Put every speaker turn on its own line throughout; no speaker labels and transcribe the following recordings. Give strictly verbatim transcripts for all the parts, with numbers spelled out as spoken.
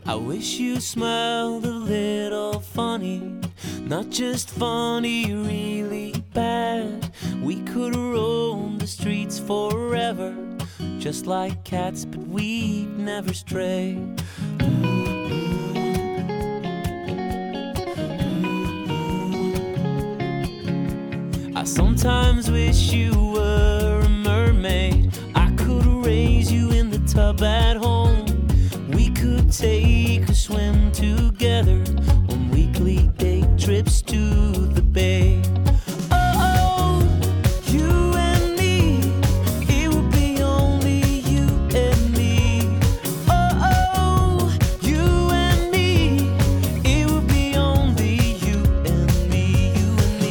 I wish you smiled a little funny, not just funny, really bad. We could roam the streets forever, just like cats, but we'd never stray. I sometimes wish you were a mermaid. I could raise you in the tub at home. We could take a swim together on weekly day trips to the bay. Oh, you and me, it would be only you and me. Oh, you and me, it would be only you and me, you and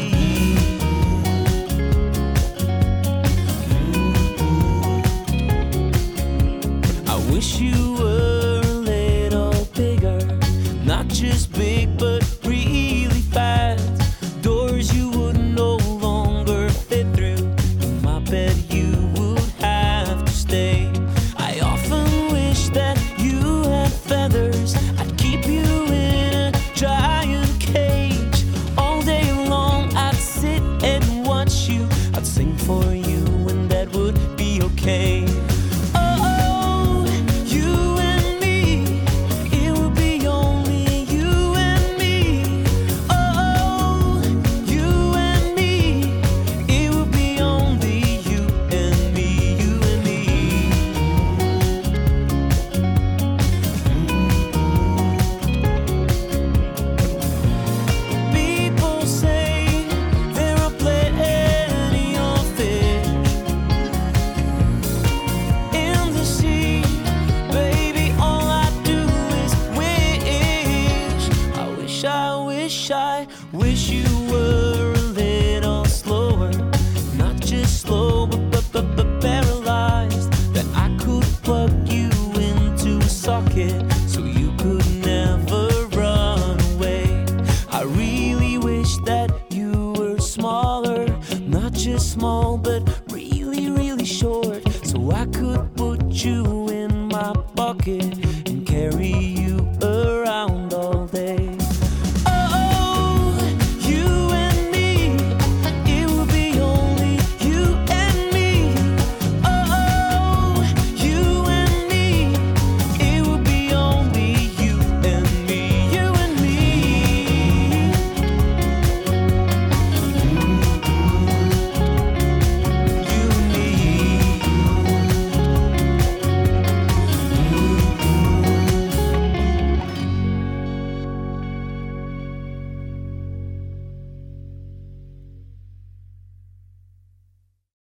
me. I wish you were not just big, but really fast. Doors you would no longer fit through. In my bed you would have to stay. I often wish that you had feathers. I'd keep you in a giant cage. All day long I'd sit and watch you. I'd sing for you and that would be okay. I wish you were a little slower, not just slow, but, but, but, but paralyzed. That I could plug you into a socket so you could never run away. I really wish that you were smaller, not just small, but